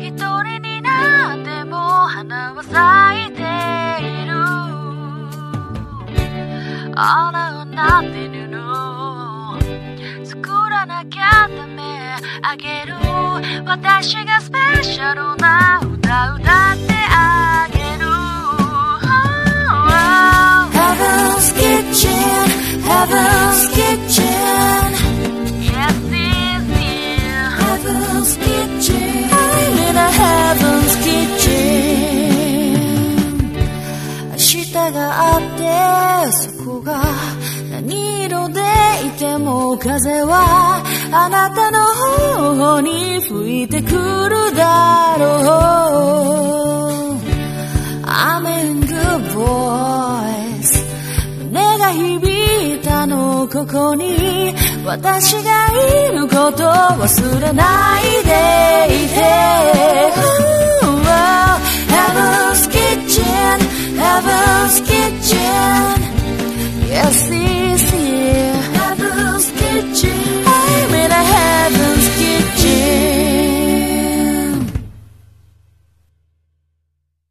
一人になっても花は咲いている。あらなんて布作らなきゃダメあげる。私がスペシャルな歌歌ってあげる。 Heaven's Kitchen Heaven's Kitchen Yes this is Heaven's Kitchen I'm in a Heaven's Kitchen 明日があってそこが何色でいても風はあなたの方に吹いてくるだろう。 I'm in good voice 胸が響いたのここに私がいること忘れないでいて